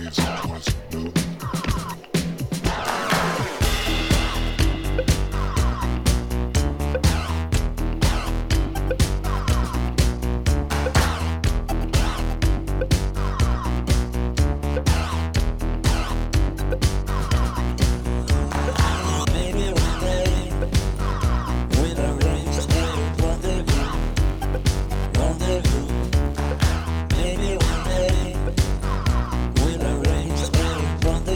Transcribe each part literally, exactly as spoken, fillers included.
Rendezvous.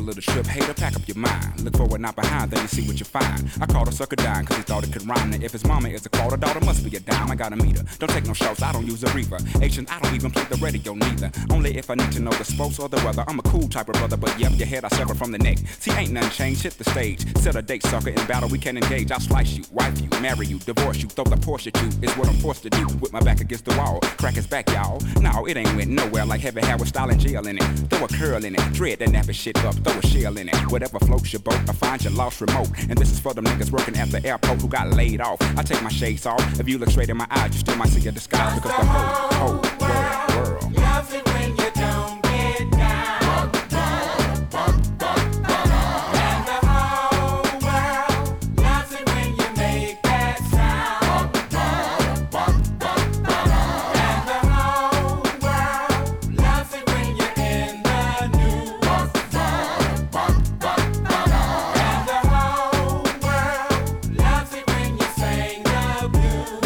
little trip, hater, pack up your mind. Look forward, not behind, then you see what you find. I called a sucker dime, cause he thought it could rhyme. Now if his mama is a quarter, daughter must be a dime. I got a meter, don't take no shots, I don't use a reaver. Asians, I don't even play the radio neither. Only if I need to know the sports or the weather. I'm a cool type of brother, but yep, your head I sever from the neck. See, ain't nothing changed, hit the stage. Set a date, sucker, in battle we can engage. I'll slice you, wife you, marry you, divorce you, throw the Porsche at you. It's what I'm forced to do, with my back against the wall. Crack his back, y'all. No, it ain't went nowhere like heavy hair with style and jail in it. Throw a curl in it, dread that nappy shit up, throw a shell in it. Whatever floats your boat, I find your lost remote. And this is for them niggas working at the airport who got laid off. I take my shades off. If you look straight in my eyes, you still might see a disguise. Because the whole, whole world, world loves it when you don't get down. And the whole world loves it when you make that sound. And the whole world loves it when you're in the news. And the whole world loves it when you sing the blues.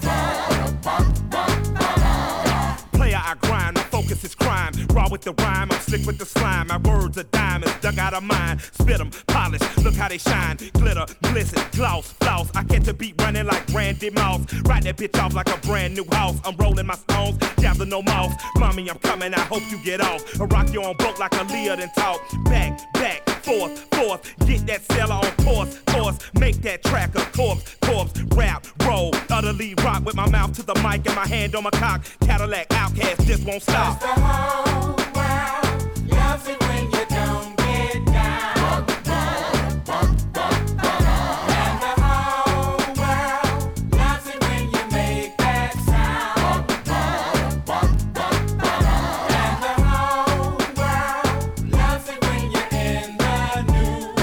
Player, I grind, my focus is crime. Raw with the rhyme, I'm slick with the slime. My words are diamonds, dug out of mine. Spit them, polish, look how they shine. Glitter, glisten, gloss, floss. I catch a beat running like Randy Moss. Ride that bitch off like a brand new house. I'm rolling my stones, gather no mouse. Mommy, I'm coming, I hope you get off. I rock you on boat like a Leah then talk. Back, back, forth, forth. Get that seller on course, course. Make that track a corpse, corpse. Rap, roll, utterly rock with my mouth to the mic and my hand on my cock. Cadillac, Outcast, this won't stop. The whole world loves it when you don't get down. And the whole world loves it when you make that sound. And the whole world loves it when you're in the news.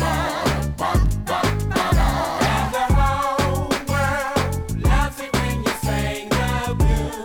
And the whole world loves it when you sing the blues.